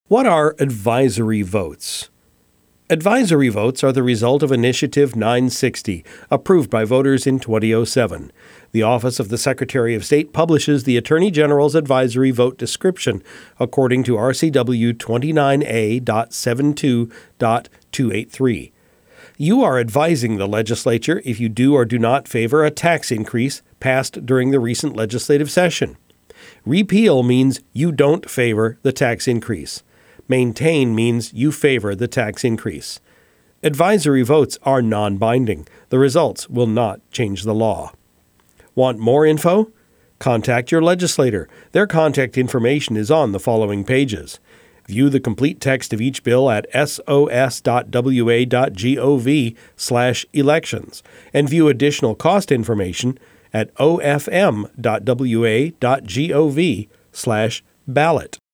What are advisory votes? Advisory votes are the result of Initiative 960, approved by voters in 2007. The Office of the Secretary of State publishes the Attorney General's advisory vote description according to RCW 29A.72.283. You are advising the legislature if you do or do not favor a tax increase passed during the recent legislative session. Repeal means you don't favor the tax increase. Maintain means you favor the tax increase. Advisory votes are non-binding. The results will not change the law. Want more info? Contact your legislator. Their contact information is on the following pages. View the complete text of each bill at sos.wa.gov/elections and view additional cost information at ofm.wa.gov/ballot.